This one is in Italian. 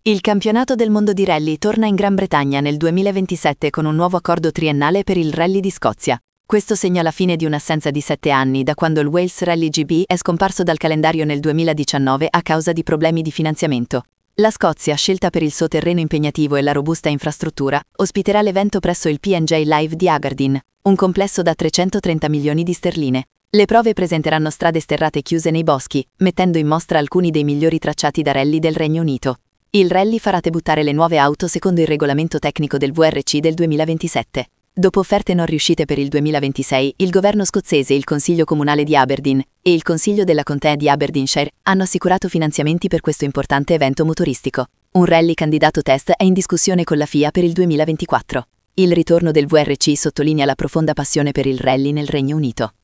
Il campionato del mondo di rally torna in Gran Bretagna nel 2027 con un nuovo accordo triennale per il Rally di Scozia. Questo segna la fine di un'assenza di 7 anni da quando il Wales Rally GB è scomparso dal calendario nel 2019 a causa di problemi di finanziamento. La Scozia, scelta per il suo terreno impegnativo e la robusta infrastruttura, ospiterà l'evento presso il P&J Live di Aberdeen, un complesso da 330 milioni di sterline. Le prove presenteranno strade sterrate chiuse nei boschi, mettendo in mostra alcuni dei migliori tracciati da rally del Regno Unito. Il rally farà debuttare le nuove auto secondo il regolamento tecnico del VRC del 2027. Dopo offerte non riuscite per il 2026, il governo scozzese, il Consiglio Comunale di Aberdeen e il Consiglio della Contea di Aberdeenshire hanno assicurato finanziamenti per questo importante evento motoristico. Un rally candidato test è in discussione con la FIA per il 2024. Il ritorno del VRC sottolinea la profonda passione per il rally nel Regno Unito.